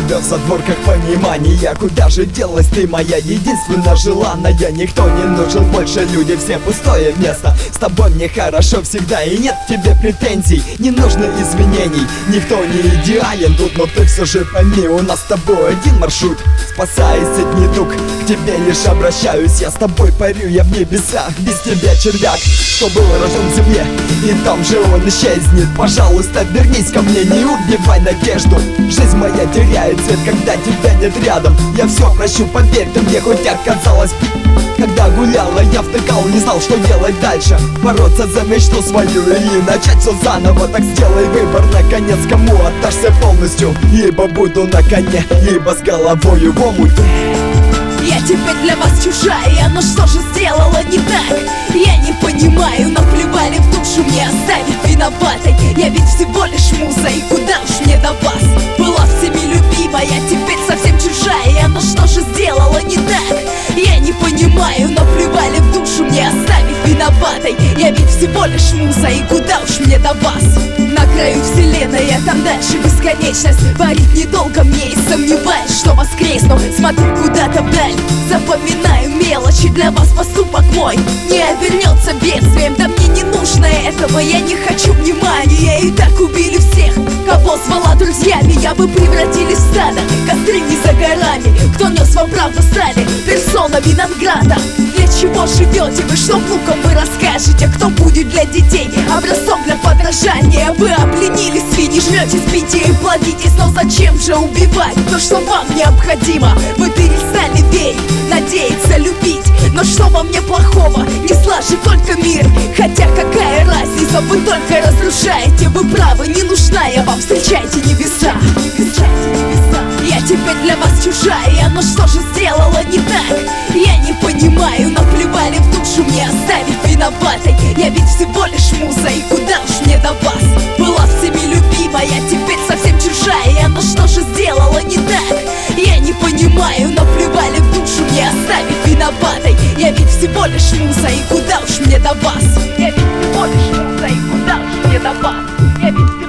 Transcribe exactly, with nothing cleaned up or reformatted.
тебя в задворках понимания. Куда же делась ты, моя единственно желанная? Никто не нужен больше, люди все пустое место. С тобой мне хорошо всегда и нет к тебе претензий. Не нужно извинений, никто не идеален тут, но ты все же пойми, у нас с тобой один маршрут. Спасаясь от недуг, к тебе лишь обращаюсь. Я с тобой парю, я в небесах, без тебя червяк, что был рожден в земле, и там же он исчезнет. Пожалуйста, вернись ко мне, не убивай надежду. Жизнь моя теряет цвет, когда тебя нет рядом. Я все прощу, поверь ты мне, хоть оказалось когда гуляла, я втыкал, не знал, что делать дальше. Бороться за мечту свою или начать все заново. Так сделай выбор, наконец, кому отдашься полностью. Либо буду на коне, либо с головою в омуте. Я теперь для вас чужая, но что же сделала не так? Я не понимаю, наплевали в душу, мне оставить виноватой. Я ведь всего лишь муза, и куда уж мне до вас? Была всеми любимая, теперь совсем чужая, но что же сделала не так? Я не понимаю, наплевали в душу, мне оставить виноватой. Я ведь всего лишь муза, и куда уж мне до вас? На краю вселенной, а там дальше бесконечность. Парить недолго мне и сомневаюсь, что воскресну. Смотрю куда-то вдаль, запоминаю мелочи. Для вас поступок мой не обернется бедствием. Да мне не нужно этого, я не хочу внимания. И так убили всех, кого звала друзьями. Я бы превратились в стадо, костры не за горами. Кто нес вам правду, стали персона винограда. Для чего живете вы, что внукам вы расскажете? Кто будет для детей образцом для подражания? Вы обленились, свиньи, жрете, спите и плодитесь. Но зачем же убивать то, что вам необходимо? Вы перестали верить, надеяться, любить. Но что во мне плохого? Несла же только мир. Хотя какая разница, вы только разрушаете. Вы правы, не нужна я вам, встречайте небеса. Я теперь для вас чужая, но что же сделала не так? Я не понимаю, наплевали в душу, мне оставить виноватой. Я ведь всего лишь муза, и куда уж мне до вас? Была всеми любимая, теперь совсем чужая, но что же сделала не так? Я не понимаю, наплевали в душу, мне оставить виноватой. Я ведь всего лишь муза, и куда уж мне до вас? Я ведь всего лишь муза, и куда уж мне до вас? Я ведь